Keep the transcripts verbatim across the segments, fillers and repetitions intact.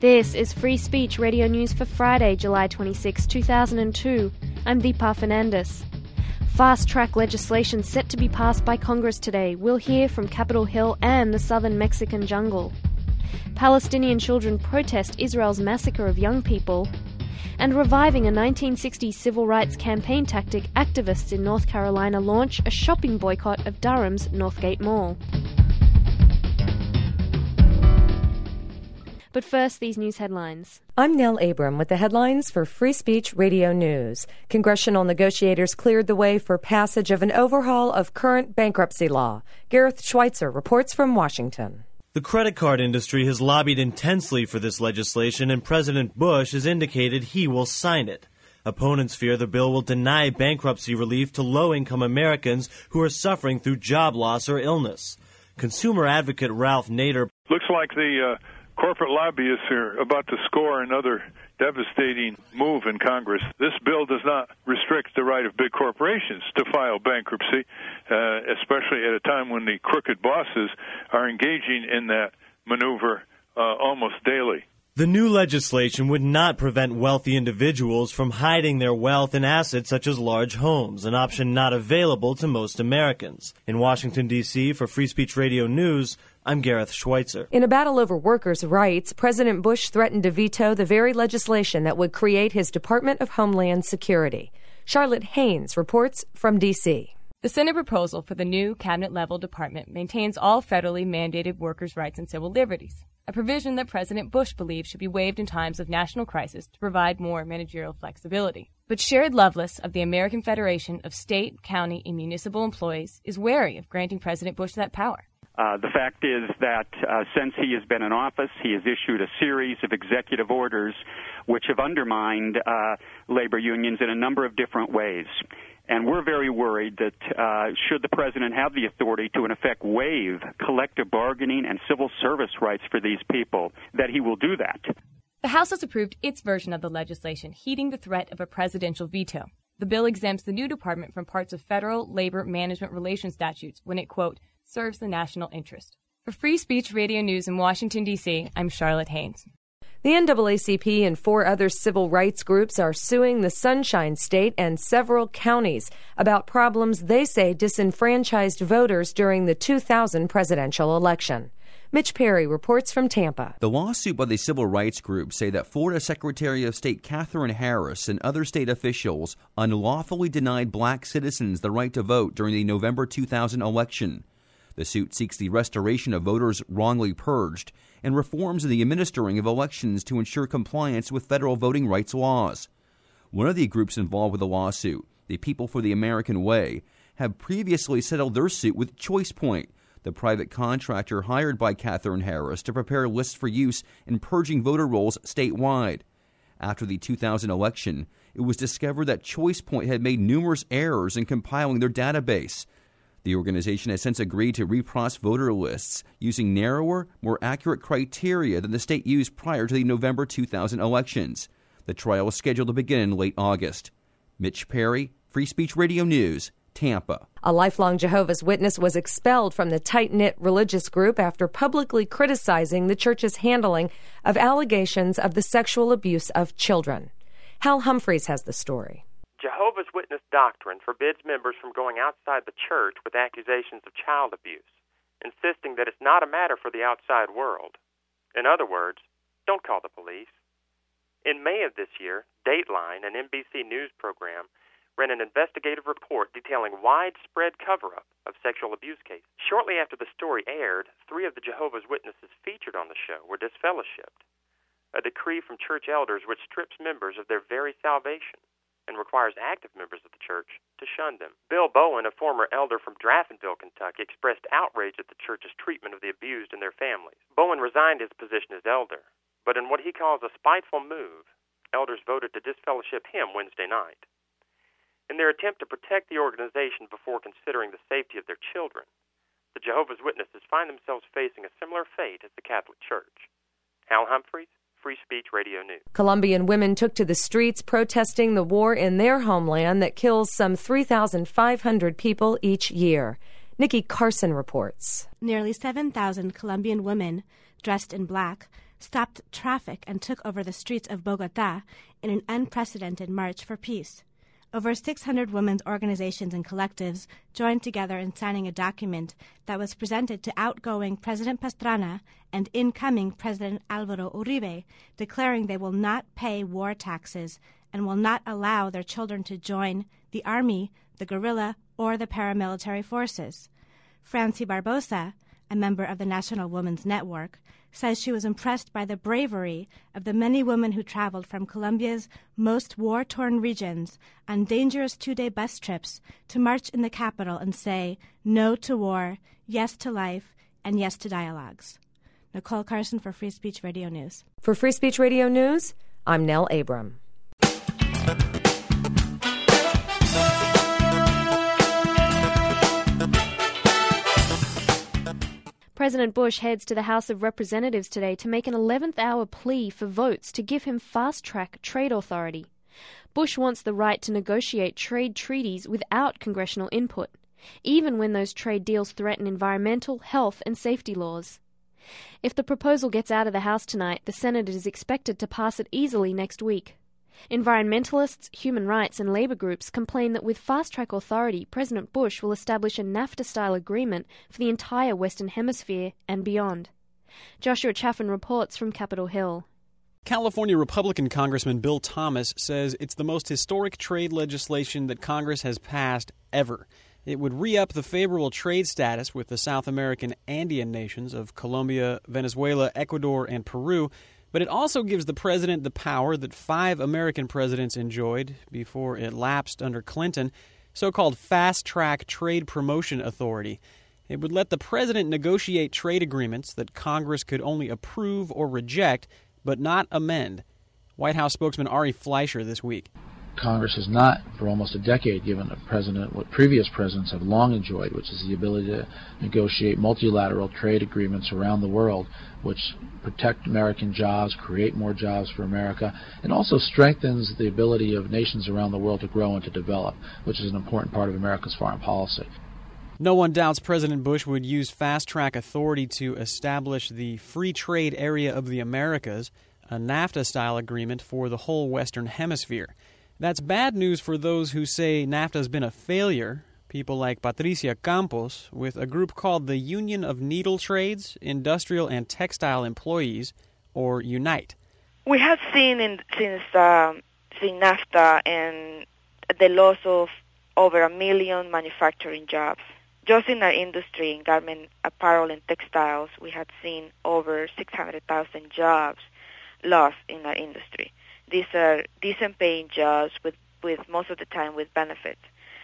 This is Free Speech Radio News for Friday, July twenty-sixth, two thousand two. I'm Deepa Fernandes. Fast-track legislation set to be passed by Congress today. We'll hear from Capitol Hill and the southern Mexican jungle. Palestinian children protest Israel's massacre of young people. And reviving a nineteen sixties civil rights campaign tactic, activists in North Carolina launch a shopping boycott of Durham's Northgate Mall. But first, these news headlines. I'm Nell Abram with the headlines for Free Speech Radio News. Congressional negotiators cleared the way for passage of an overhaul of current bankruptcy law. Gareth Schweitzer reports from Washington. The credit card industry has lobbied intensely for this legislation, and President Bush has indicated he will sign it. Opponents fear the bill will deny bankruptcy relief to low-income Americans who are suffering through job loss or illness. Consumer advocate Ralph Nader. Looks like the uh corporate lobbyists are about to score another devastating move in Congress. This bill does not restrict the right of big corporations to file bankruptcy, uh, especially at a time when the crooked bosses are engaging in that maneuver uh, almost daily. The new legislation would not prevent wealthy individuals from hiding their wealth in assets such as large homes, an option not available to most Americans. In Washington, D C, for Free Speech Radio News, I'm Gareth Schweitzer. In a battle over workers' rights, President Bush threatened to veto the very legislation that would create his Department of Homeland Security. Charlotte Haynes reports from D C. The Senate proposal for the new cabinet-level department maintains all federally mandated workers' rights and civil liberties, a provision that President Bush believes should be waived in times of national crisis to provide more managerial flexibility. But Sherrod Lovelace of the American Federation of State, County, and Municipal Employees is wary of granting President Bush that power. Uh, the fact is that uh, since he has been in office, he has issued a series of executive orders which have undermined uh, labor unions in a number of different ways. And we're very worried that uh, should the president have the authority to, in effect, waive collective bargaining and civil service rights for these people, that he will do that. The House has approved its version of the legislation, heeding the threat of a presidential veto. The bill exempts the new department from parts of federal labor management relations statutes when it, quote, serves the national interest. For Free Speech Radio News in Washington, D C, I'm Charlotte Haynes. The N double A C P and four other civil rights groups are suing the Sunshine State and several counties about problems they say disenfranchised voters during the two thousand presidential election. Mitch Perry reports from Tampa. The lawsuit by the civil rights group say that Florida Secretary of State Katherine Harris and other state officials unlawfully denied black citizens the right to vote during the November two thousand election. The suit seeks the restoration of voters wrongly purged and reforms in the administering of elections to ensure compliance with federal voting rights laws. One of the groups involved with the lawsuit, the People for the American Way, have previously settled their suit with ChoicePoint, the private contractor hired by Katherine Harris to prepare lists for use in purging voter rolls statewide. After the two thousand election, it was discovered that ChoicePoint had made numerous errors in compiling their database. The organization has since agreed to reprocess voter lists using narrower, more accurate criteria than the state used prior to the November two thousand elections. The trial is scheduled to begin in late August. Mitch Perry, Free Speech Radio News, Tampa. A lifelong Jehovah's Witness was expelled from the tight-knit religious group after publicly criticizing the church's handling of allegations of the sexual abuse of children. Hal Humphreys has the story. Jehovah's Witness doctrine forbids members from going outside the church with accusations of child abuse, insisting that it's not a matter for the outside world. In other words, don't call the police. In May of this year, Dateline, an N B C News program, ran an investigative report detailing widespread cover-up of sexual abuse cases. Shortly after the story aired, three of the Jehovah's Witnesses featured on the show were disfellowshipped, a decree from church elders which strips members of their very salvation and requires active members of the church to shun them. Bill Bowen, a former elder from Draftonville, Kentucky, expressed outrage at the church's treatment of the abused and their families. Bowen resigned his position as elder, but in what he calls a spiteful move, elders voted to disfellowship him Wednesday night. In their attempt to protect the organization before considering the safety of their children, the Jehovah's Witnesses find themselves facing a similar fate as the Catholic Church. Hal Humphreys, Free Speech Radio News. Colombian women took to the streets protesting the war in their homeland that kills some three thousand five hundred people each year. Nikki Carson reports. Nearly seven thousand Colombian women, dressed in black, stopped traffic and took over the streets of Bogotá in an unprecedented march for peace. Over six hundred women's organizations and collectives joined together in signing a document that was presented to outgoing President Pastrana and incoming President Álvaro Uribe, declaring they will not pay war taxes and will not allow their children to join the army, the guerrilla, or the paramilitary forces. Franci Barbosa, a member of the National Women's Network, says she was impressed by the bravery of the many women who traveled from Colombia's most war-torn regions on dangerous two-day bus trips to march in the capital and say no to war, yes to life, and yes to dialogues. Nicole Carson for Free Speech Radio News. For Free Speech Radio News, I'm Nell Abram. President Bush heads to the House of Representatives today to make an eleventh hour plea for votes to give him fast-track trade authority. Bush wants the right to negotiate trade treaties without congressional input, even when those trade deals threaten environmental, health, and safety laws. If the proposal gets out of the House tonight, the Senate is expected to pass it easily next week. Environmentalists, human rights, and labor groups complain that with fast-track authority, President Bush will establish a NAFTA-style agreement for the entire Western Hemisphere and beyond. Joshua Chaffin reports from Capitol Hill. California Republican Congressman Bill Thomas says it's the most historic trade legislation that Congress has passed ever. It would re-up the favorable trade status with the South American Andean nations of Colombia, Venezuela, Ecuador, and Peru, but it also gives the president the power that five American presidents enjoyed before it lapsed under Clinton, so-called fast-track trade promotion authority. It would let the president negotiate trade agreements that Congress could only approve or reject, but not amend. White House spokesman Ari Fleischer this week. Congress has not, for almost a decade, given the president what previous presidents have long enjoyed, which is the ability to negotiate multilateral trade agreements around the world, which protect American jobs, create more jobs for America, and also strengthens the ability of nations around the world to grow and to develop, which is an important part of America's foreign policy. No one doubts President Bush would use fast-track authority to establish the Free Trade Area of the Americas, a NAFTA-style agreement for the whole Western Hemisphere. That's bad news for those who say NAFTA's been a failure, people like Patricia Campos, with a group called the Union of Needle Trades, Industrial and Textile Employees, or UNITE. We have seen in, since, um, since NAFTA and the loss of over a million manufacturing jobs. Just in our industry, in garment, apparel, and textiles, we have seen over six hundred thousand jobs lost in our industry. These are decent-paying jobs with, with most of the time with benefits.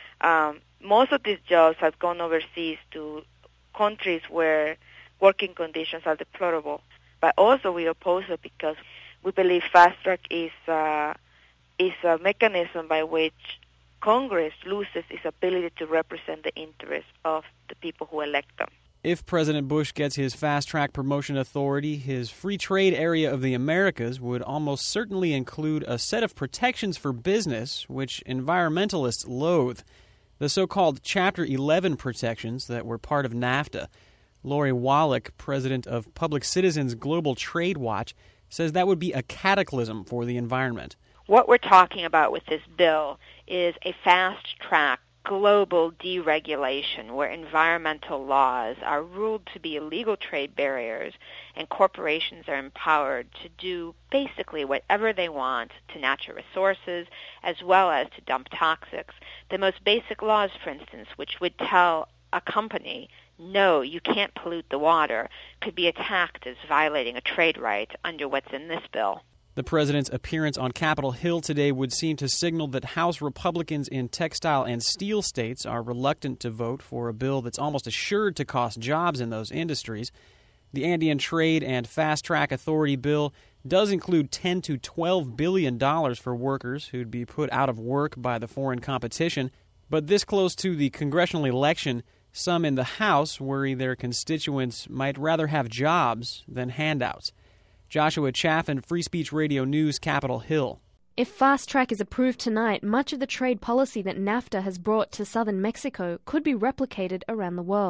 Um, most of these jobs have gone overseas to countries where working conditions are deplorable. But also we oppose it because we believe fast track is uh, is a mechanism by which Congress loses its ability to represent the interests of the people who elect them. If President Bush gets his fast-track promotion authority, his free trade area of the Americas would almost certainly include a set of protections for business, which environmentalists loathe, the so-called Chapter eleven protections that were part of NAFTA. Lori Wallach, president of Public Citizens Global Trade Watch, says that would be a cataclysm for the environment. What we're talking about with this bill is a fast-track global deregulation where environmental laws are ruled to be illegal trade barriers and corporations are empowered to do basically whatever they want to natural resources as well as to dump toxics. The most basic laws, for instance, which would tell a company, no, you can't pollute the water, could be attacked as violating a trade right under what's in this bill. The president's appearance on Capitol Hill today would seem to signal that House Republicans in textile and steel states are reluctant to vote for a bill that's almost assured to cost jobs in those industries. The Andean Trade and Fast Track Authority bill does include ten to twelve billion dollars for workers who'd be put out of work by the foreign competition. But this close to the congressional election, some in the House worry their constituents might rather have jobs than handouts. Joshua Chaffin, Free Speech Radio News, Capitol Hill. If Fast Track is approved tonight, much of the trade policy that NAFTA has brought to southern Mexico could be replicated around the world.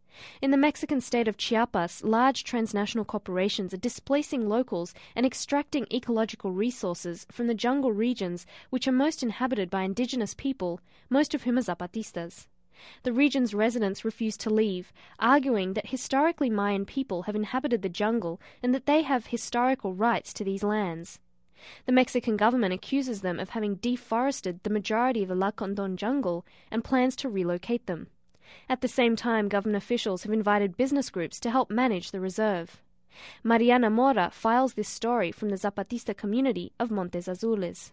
In the Mexican state of Chiapas, large transnational corporations are displacing locals and extracting ecological resources from the jungle regions which are most inhabited by indigenous people, most of whom are Zapatistas. The region's residents refuse to leave, arguing that historically Mayan people have inhabited the jungle and that they have historical rights to these lands. The Mexican government accuses them of having deforested the majority of the Lacandon jungle and plans to relocate them. At the same time, government officials have invited business groups to help manage the reserve. Mariana Mora files this story from the Zapatista community of Montes Azules.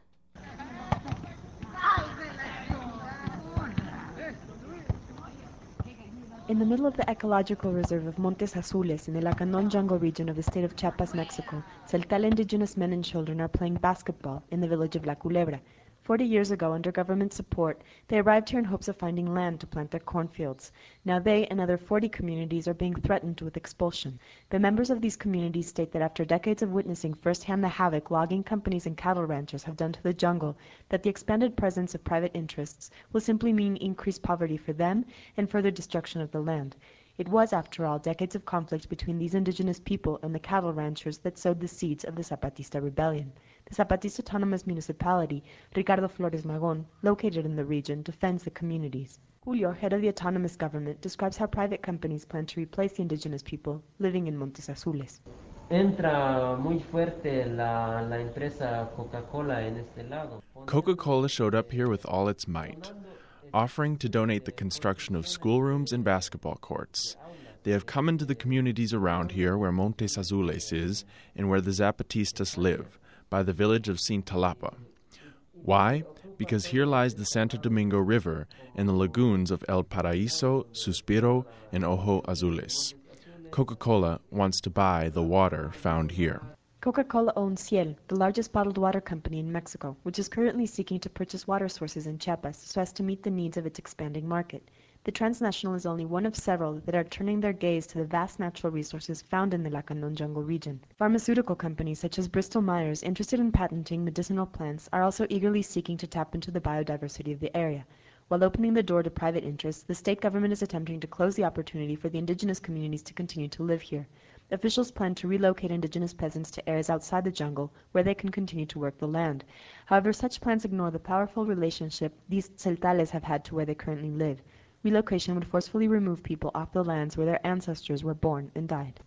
In the middle of the ecological reserve of Montes Azules in the Lacandon jungle region of the state of Chiapas, Mexico, Tzeltal indigenous men and children are playing basketball in the village of La Culebra. Forty years ago, under government support, they arrived here in hopes of finding land to plant their cornfields. Now they and other forty communities are being threatened with expulsion. The members of these communities state that after decades of witnessing firsthand the havoc logging companies and cattle ranchers have done to the jungle, that the expanded presence of private interests will simply mean increased poverty for them and further destruction of the land. It was, after all, decades of conflict between these indigenous people and the cattle ranchers that sowed the seeds of the Zapatista rebellion. The Zapatista Autonomous Municipality, Ricardo Flores Magón, located in the region, defends the communities. Julio, head of the autonomous government, describes how private companies plan to replace the indigenous people living in Montes Azules. Entra muy fuerte la, la empresa Coca-Cola en este lado. Coca-Cola showed up here with all its might, offering to donate the construction of schoolrooms and basketball courts. They have come into the communities around here where Montes Azules is and where the Zapatistas live, by the village of Cintalapa. Why? Because here lies the Santo Domingo River and the lagoons of El Paraíso, Suspiro, and Ojo Azules. Coca-Cola wants to buy the water found here. Coca-Cola owns Ciel, the largest bottled water company in Mexico, which is currently seeking to purchase water sources in Chiapas so as to meet the needs of its expanding market. The transnational is only one of several that are turning their gaze to the vast natural resources found in the Lacandon jungle region. Pharmaceutical companies such as Bristol Myers, interested in patenting medicinal plants, are also eagerly seeking to tap into the biodiversity of the area. While opening the door to private interests, the state government is attempting to close the opportunity for the indigenous communities to continue to live here. Officials plan to relocate indigenous peasants to areas outside the jungle where they can continue to work the land. However, such plans ignore the powerful relationship these Tzeltales have had to where they currently live. Relocation would forcefully remove people off the lands where their ancestors were born and died.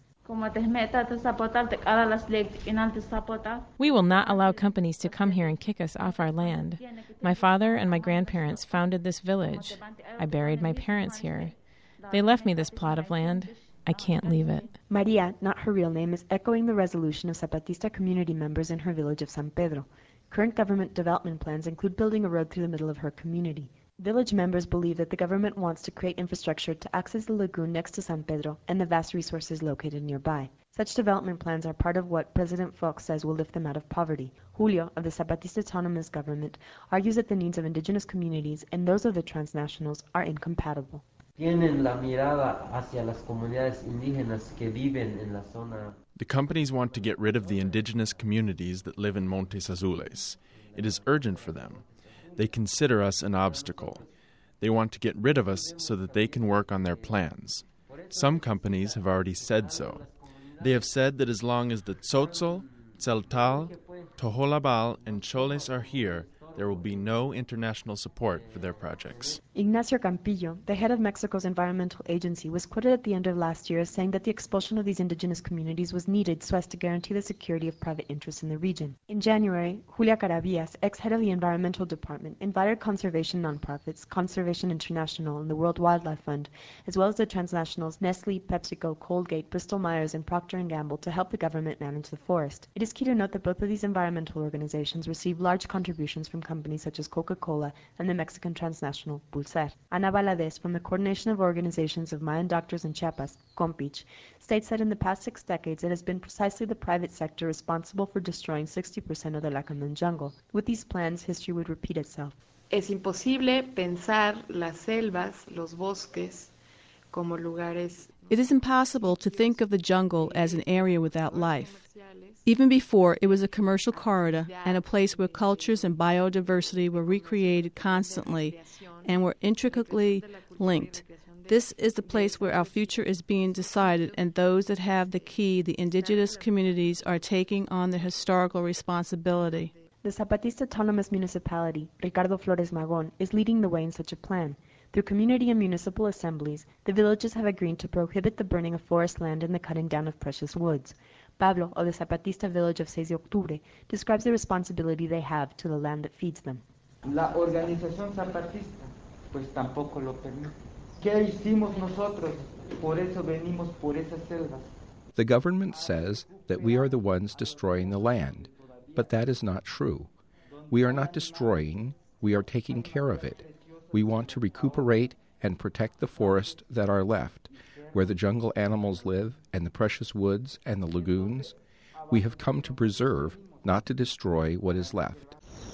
We will not allow companies to come here and kick us off our land. My father and my grandparents founded this village. I buried my parents here. They left me this plot of land. I can't leave it. Maria, not her real name, is echoing the resolution of Zapatista community members in her village of San Pedro. Current government development plans include building a road through the middle of her community. Village members believe that the government wants to create infrastructure to access the lagoon next to San Pedro and the vast resources located nearby. Such development plans are part of what President Fox says will lift them out of poverty. Julio, of the Zapatista Autonomous Government, argues that the needs of indigenous communities and those of the transnationals are incompatible. Tienen la mirada hacia las comunidades indígenas que viven en la zona. The companies want to get rid of the indigenous communities that live in Montes Azules. It is urgent for them. They consider us an obstacle. They want to get rid of us so that they can work on their plans. Some companies have already said so. They have said that as long as the Tzotzol, Tzeltal, Toholabal, and Choles are here, there will be no international support for their projects. Ignacio Campillo, the head of Mexico's environmental agency, was quoted at the end of last year as saying that the expulsion of these indigenous communities was needed so as to guarantee the security of private interests in the region. In January, Julia Carabias, ex-head of the Environmental Department, invited conservation nonprofits, Conservation International and the World Wildlife Fund, as well as the transnationals Nestle, PepsiCo, Colgate, Bristol Myers, and Procter and Gamble to help the government manage the forest. It is key to note that both of these environmental organizations receive large contributions from companies such as Coca-Cola and the Mexican transnational Pulsar. Ana Valadez, from the Coordination of Organizations of Mayan Doctors in Chiapas, COMPICH, states that in the past six decades it has been precisely the private sector responsible for destroying sixty percent of the Lacandon jungle. With these plans, history would repeat itself. Es imposible pensar las selvas, los bosques, como lugares. It is impossible to think of the jungle as an area without life. Even before, it was a commercial corridor and a place where cultures and biodiversity were recreated constantly and were intricately linked. This is the place where our future is being decided, and those that have the key, the indigenous communities, are taking on their historical responsibility. The Zapatista Autonomous Municipality, Ricardo Flores Magón, is leading the way in such a plan. Through community and municipal assemblies, the villages have agreed to prohibit the burning of forest land and the cutting down of precious woods. Pablo, of the Zapatista village of seis de octubre, describes the responsibility they have to the land that feeds them. La organización zapatista, pues tampoco lo permite. ¿Qué hicimos nosotros? Por eso venimos por esas selvas. The government says that we are the ones destroying the land. But that is not true. We are not destroying, we are taking care of it. We want to recuperate and protect the forest that are left, where the jungle animals live and the precious woods and the lagoons. We have come to preserve, not to destroy what is left.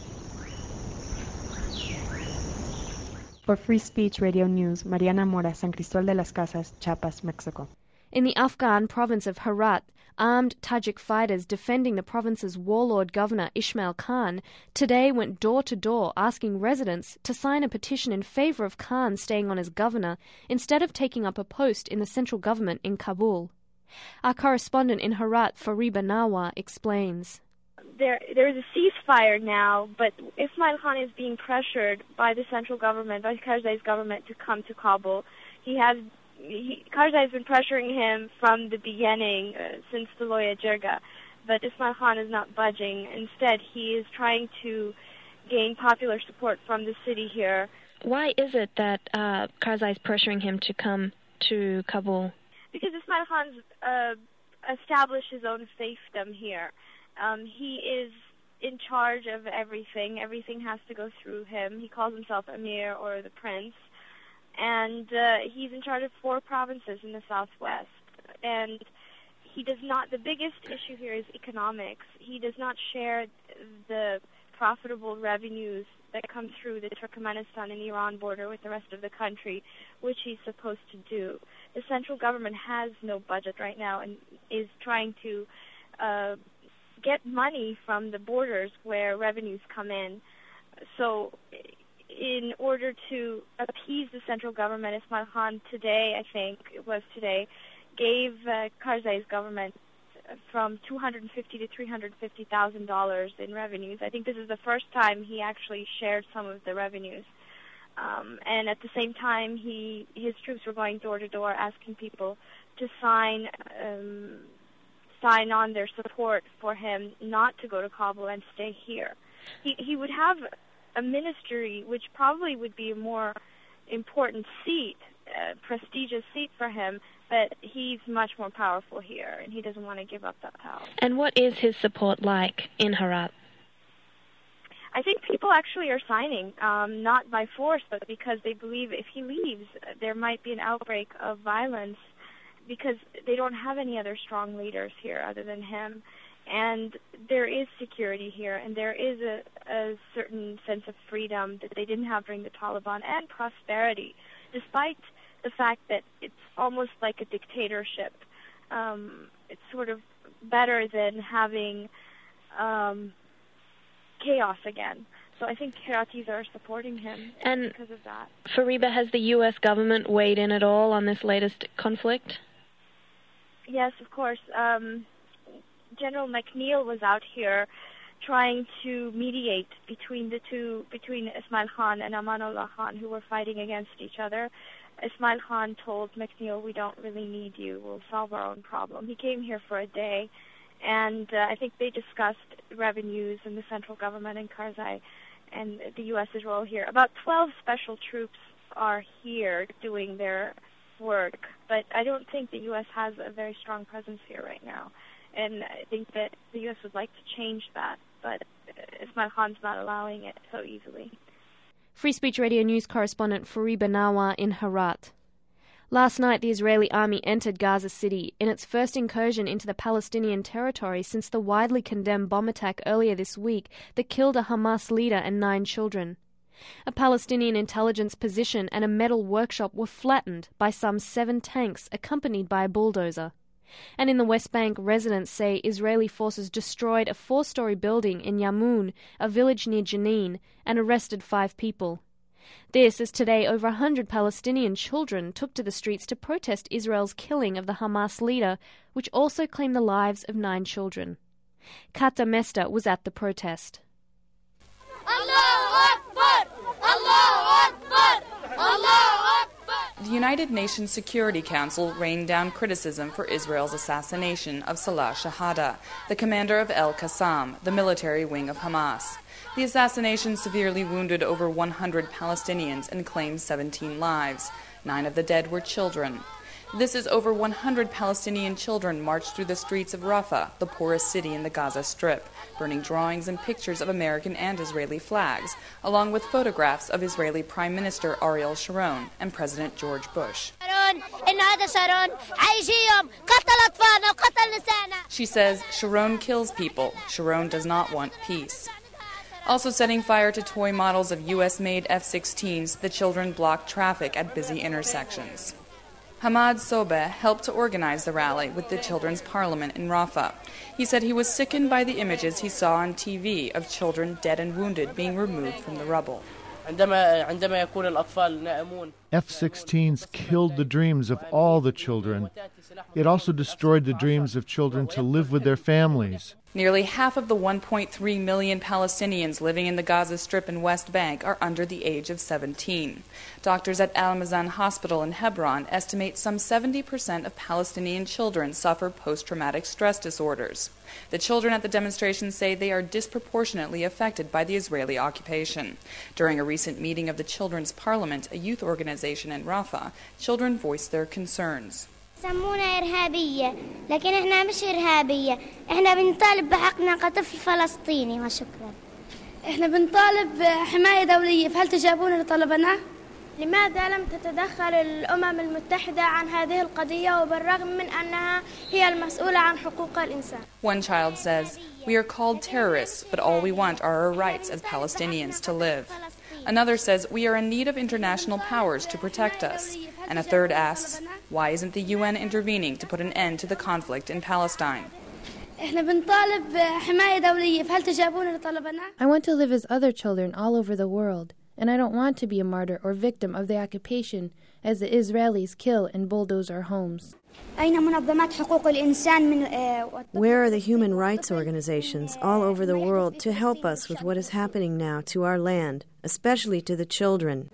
For Free Speech Radio News, Mariana Mora, San Cristóbal de las Casas, Chiapas, Mexico. In the Afghan province of Herat, armed Tajik fighters defending the province's warlord governor Ismail Khan today went door to door asking residents to sign a petition in favor of Khan staying on as governor instead of taking up a post in the central government in Kabul. Our correspondent in Herat, Fariba Nawar, explains. There, there is a ceasefire now, but Ismail Khan is being pressured by the central government, by Karzai's government, to come to Kabul. He has He, Karzai has been pressuring him from the beginning, uh, since the Loya Jirga, but Ismail Khan is not budging. Instead, he is trying to gain popular support from the city here. Why is it that uh, Karzai is pressuring him to come to Kabul? Because Ismail Khan's uh, established his own fiefdom here. Um, he is in charge of everything. Everything has to go through him. He calls himself Emir or the Prince. And uh, he's in charge of four provinces in the southwest. And he does not, the biggest issue here is economics. He does not share the profitable revenues that come through the Turkmenistan and Iran border with the rest of the country, which he's supposed to do. The central government has no budget right now and is trying to uh, get money from the borders where revenues come in. So in order to appease the central government, Ismail Khan today, I think it was today, gave uh, Karzai's government from two hundred fifty to three hundred fifty thousand dollars in revenues. I think this is the first time he actually shared some of the revenues. Um, and at the same time, he his troops were going door to door asking people to sign um, sign on their support for him not to go to Kabul and stay here. He he would have a ministry which probably would be a more important seat, a prestigious seat for him, but he's much more powerful here, and he doesn't want to give up that power. And what is his support like in Herat? I think people actually are signing, um, not by force, but because they believe if he leaves, there might be an outbreak of violence, because they don't have any other strong leaders here other than him. And there is security here, and there is a, a certain sense of freedom that they didn't have during the Taliban, and prosperity, despite the fact that it's almost like a dictatorship. Um, it's sort of better than having um, chaos again. So I think Heratis are supporting him and because of that. Fariba, has the U S government weighed in at all on this latest conflict? Yes, of course. Um, General McNeil was out here trying to mediate between the two, between Ismail Khan and Amanullah Khan, who were fighting against each other. Ismail Khan told McNeil, "We don't really need you. We'll solve our own problem." He came here for a day, and uh, I think they discussed revenues in the central government in Karzai and the U S's role here. About twelve special troops are here doing their work, but I don't think the U S has a very strong presence here right now. And I think that the U S would like to change that, but Ismail Khan's not allowing it so easily. Free Speech Radio News correspondent Fariba Nawar in Herat. Last night, the Israeli army entered Gaza City in its first incursion into the Palestinian territory since the widely condemned bomb attack earlier this week that killed a Hamas leader and nine children. A Palestinian intelligence position and a metal workshop were flattened by some seven tanks accompanied by a bulldozer. And in the West Bank, residents say Israeli forces destroyed a four-story building in Yamoun, a village near Jenin, and arrested five people. This as today over one hundred Palestinian children took to the streets to protest Israel's killing of the Hamas leader, which also claimed the lives of nine children. Kata Mester was at the protest. Allahu Akbar! Allahu Akbar! Allahu Akbar! The United Nations Security Council rained down criticism for Israel's assassination of Salah Shahada, the commander of El-Qassam, the military wing of Hamas. The assassination severely wounded over one hundred Palestinians and claimed seventeen lives. Nine of the dead were children. This is over one hundred Palestinian children marched through the streets of Rafah, the poorest city in the Gaza Strip, burning drawings and pictures of American and Israeli flags, along with photographs of Israeli Prime Minister Ariel Sharon and President George Bush. She says Sharon kills people. Sharon does not want peace. Also setting fire to toy models of U S-made F sixteens, the children blocked traffic at busy intersections. Hamad Sobeh helped to organize the rally with the Children's Parliament in Rafah. He said he was sickened by the images he saw on T V of children dead and wounded being removed from the rubble. F sixteens killed the dreams of all the children. It also destroyed the dreams of children to live with their families. Nearly half of the one point three million Palestinians living in the Gaza Strip and West Bank are under the age of seventeen. Doctors at Al-Mazan Hospital in Hebron estimate some seventy percent of Palestinian children suffer post-traumatic stress disorders. The children at the demonstration say they are disproportionately affected by the Israeli occupation. During a recent meeting of the Children's Parliament, a youth organization in Rafah, children voiced their concerns. سمونا إرهابية لكن إحنا مش إرهابية إحنا بنطالب بحقنا كطفل فلسطيني وشكرا إحنا بنطالب بحماية دولية فهل تجابون لطلبنا؟ لماذا لم تتدخل الأمم المتحدة عن هذه القضية وبالرغم من أنها هي المسؤولة عن حقوق الإنسان؟ One child says, "We are called terrorists, but all we want are our rights as Palestinians to live." Another says, "We are in need of international powers to protect us." And a third asks, why isn't the U N intervening to put an end to the conflict in Palestine? I want to live as other children all over the world, and I don't want to be a martyr or victim of the occupation as the Israelis kill and bulldoze our homes. Where are the human rights organizations all over the world to help us with what is happening now to our land, especially to the children?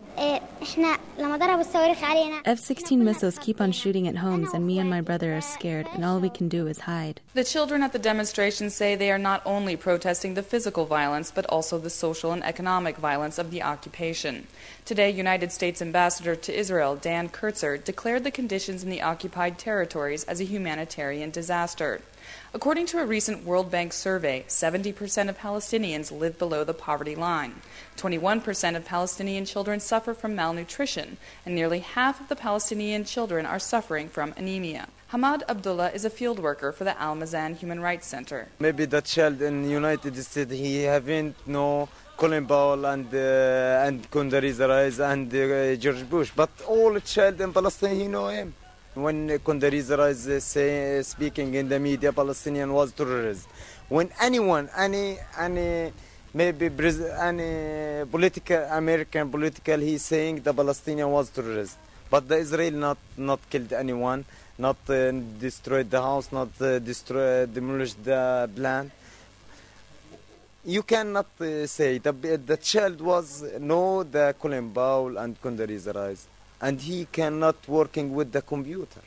F sixteen missiles keep on shooting at homes, and me and my brother are scared, and all we can do is hide. The children at the demonstration say they are not only protesting the physical violence, but also the social and economic violence of the occupation. Today, United States Ambassador to Israel, Dan Kurtzer, declared the conditions in the occupied territories as a humanitarian disaster. According to a recent World Bank survey, seventy percent of Palestinians live below the poverty line. twenty-one percent of Palestinian children suffer from malnutrition, and nearly half of the Palestinian children are suffering from anemia. Hamad Abdullah is a field worker for the Al-Mazan Human Rights Center. Maybe the child in the United States, he haven't no Colin Powell and uh, and Condoleezza Rice and uh, George Bush, but all child in Palestine, he know him. When Condoleezza Rice is say, speaking in the media, Palestinian was terrorist. When anyone, any, any, maybe any political, American political, he's saying the Palestinian was terrorist. But the Israel not, not killed anyone, not uh, destroyed the house, not uh, destroy, demolished the plant. You cannot uh, say the the child was no the Colin Powell and Condoleezza Rice. And he cannot working with the computer.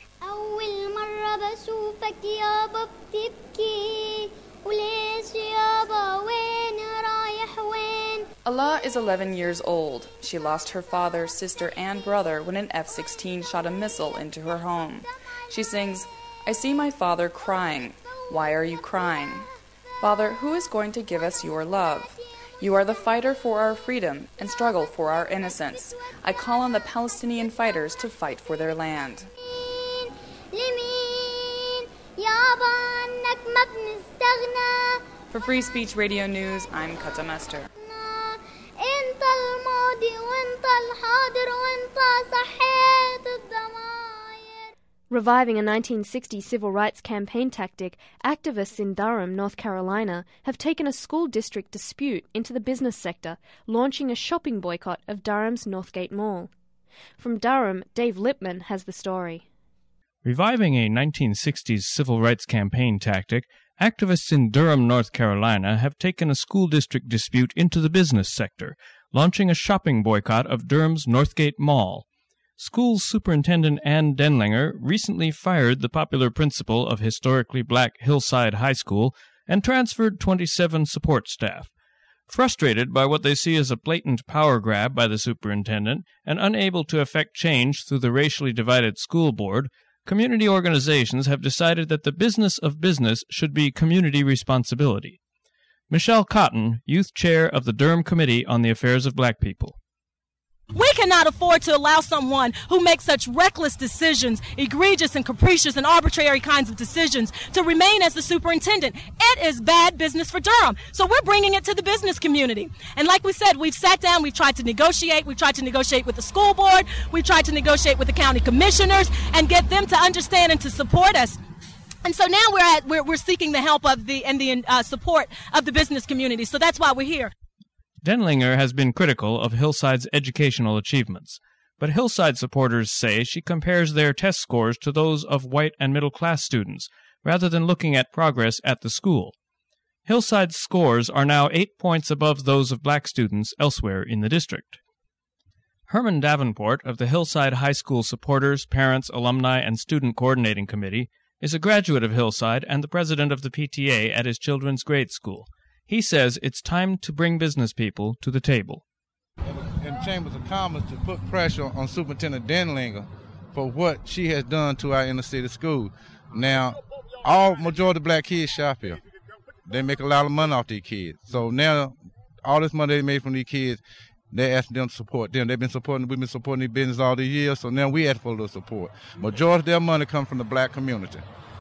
Allah is eleven years old. She lost her father, sister, and brother when an F sixteen shot a missile into her home. She sings, "I see my father crying. Why are you crying? Father, who is going to give us your love? You are the fighter for our freedom and struggle for our innocence. I call on the Palestinian fighters to fight for their land." For Free Speech Radio News, I'm Kata Mester. Reviving a nineteen sixties civil rights campaign tactic, activists in Durham, North Carolina, have taken a school district dispute into the business sector, launching a shopping boycott of Durham's Northgate Mall. From Durham, Dave Lippman has the story. Reviving a nineteen sixties civil rights campaign tactic, activists in Durham, North Carolina, have taken a school district dispute into the business sector, launching a shopping boycott of Durham's Northgate Mall. School Superintendent Ann Denlinger recently fired the popular principal of historically black Hillside High School and transferred twenty-seven support staff. Frustrated by what they see as a blatant power grab by the superintendent and unable to effect change through the racially divided school board, community organizations have decided that the business of business should be community responsibility. Michelle Cotton, youth chair of the Durham Committee on the Affairs of Black People. We cannot afford to allow someone who makes such reckless decisions, egregious and capricious and arbitrary kinds of decisions, to remain as the superintendent. It is bad business for Durham. So we're bringing it to the business community. And like we said, we've sat down, we've tried to negotiate, we've tried to negotiate with the school board, we've tried to negotiate with the county commissioners and get them to understand and to support us. And so now we're at we're, we're seeking the help of the and the uh, support of the business community. So that's why we're here. Denlinger has been critical of Hillside's educational achievements, but Hillside supporters say she compares their test scores to those of white and middle-class students, rather than looking at progress at the school. Hillside's scores are now eight points above those of black students elsewhere in the district. Herman Davenport of the Hillside High School Supporters, Parents, Alumni, and Student Coordinating Committee is a graduate of Hillside and the president of the P T A at his children's grade school. He says it's time to bring business people to the table. In Chambers of Commerce to put pressure on Superintendent Denlinger for what she has done to our inner city schools. Now, all majority of black kids shop here. They make a lot of money off these kids. So now, all this money they made from these kids, they're asking them to support them. They've been supporting, we've been supporting these businesses all these years, so now we ask for a little support. Majority of their money comes from the black community.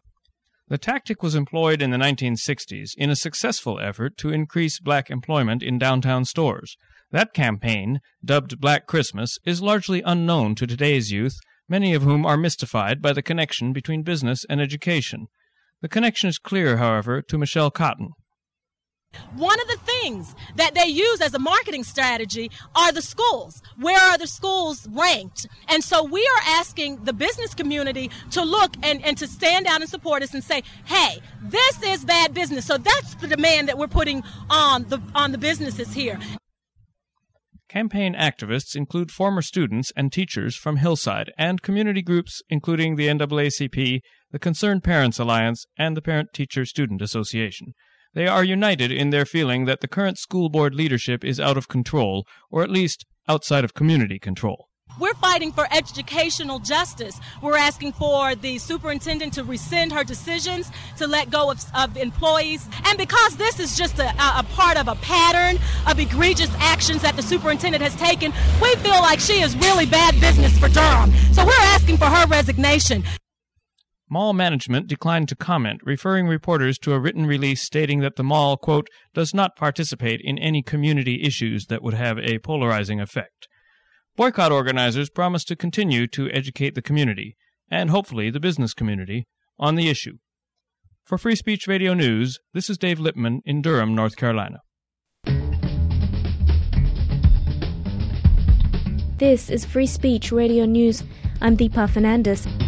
The tactic was employed in the nineteen sixties in a successful effort to increase black employment in downtown stores. That campaign, dubbed Black Christmas, is largely unknown to today's youth, many of whom are mystified by the connection between business and education. The connection is clear, however, to Michelle Cotton. One of the things that they use as a marketing strategy are the schools. Where are the schools ranked? And so we are asking the business community to look and, and to stand out and support us and say, hey, this is bad business. So that's the demand that we're putting on the on the businesses here. Campaign activists include former students and teachers from Hillside and community groups including the N double A C P, the Concerned Parents Alliance, and the Parent-Teacher-Student Association. They are united in their feeling that the current school board leadership is out of control, or at least outside of community control. We're fighting for educational justice. We're asking for the superintendent to rescind her decisions, to let go of, of employees. And because this is just a, a part of a pattern of egregious actions that the superintendent has taken, we feel like she is really bad business for Durham. So we're asking for her resignation. Mall management declined to comment, referring reporters to a written release stating that the mall, quote, does not participate in any community issues that would have a polarizing effect. Boycott organizers promise to continue to educate the community, and hopefully the business community, on the issue. For Free Speech Radio News, this is Dave Lippman in Durham, North Carolina. This is Free Speech Radio News. I'm Deepa Fernandez.